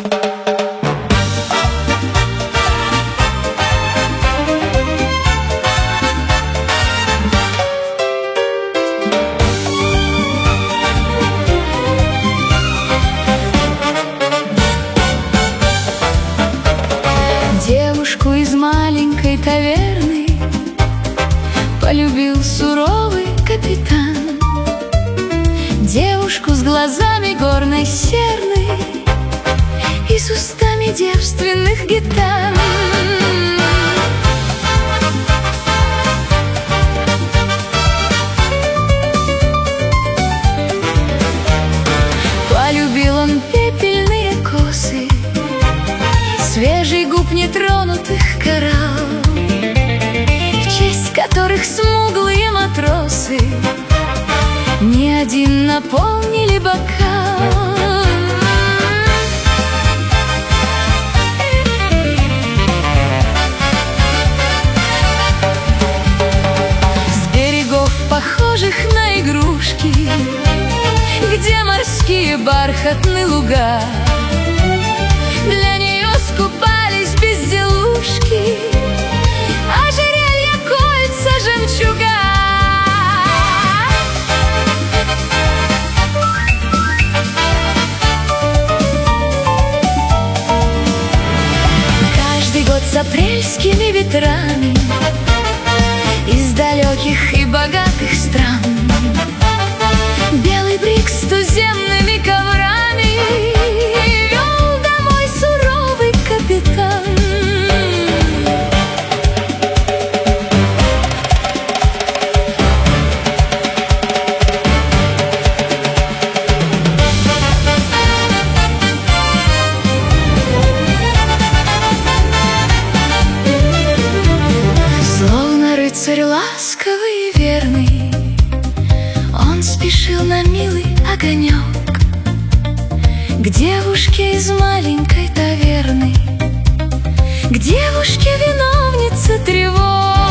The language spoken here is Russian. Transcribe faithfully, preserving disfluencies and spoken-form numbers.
Девушку из маленькой таверны полюбил суровый капитан. Девушку с глазами горной серны и с устами девственных гитан. Полюбил он пепельные косы, свежий губ нетронутых коралл, в честь которых смуглые матросы не один наполнили бокал. С берегов, похожих на игрушки, где морские бархатные луга, для нее скупались безделушки, ожерелья, кольца, жемчуга. Каждый год с апрельскими ветрами из далеких и богатых стран белый брик с туземными коврами вел домой суровый капитан. Словно рыцарь ласковый и верный, он спешил на милый огонек к девушке из маленькой таверны, к девушке, виновнице тревог.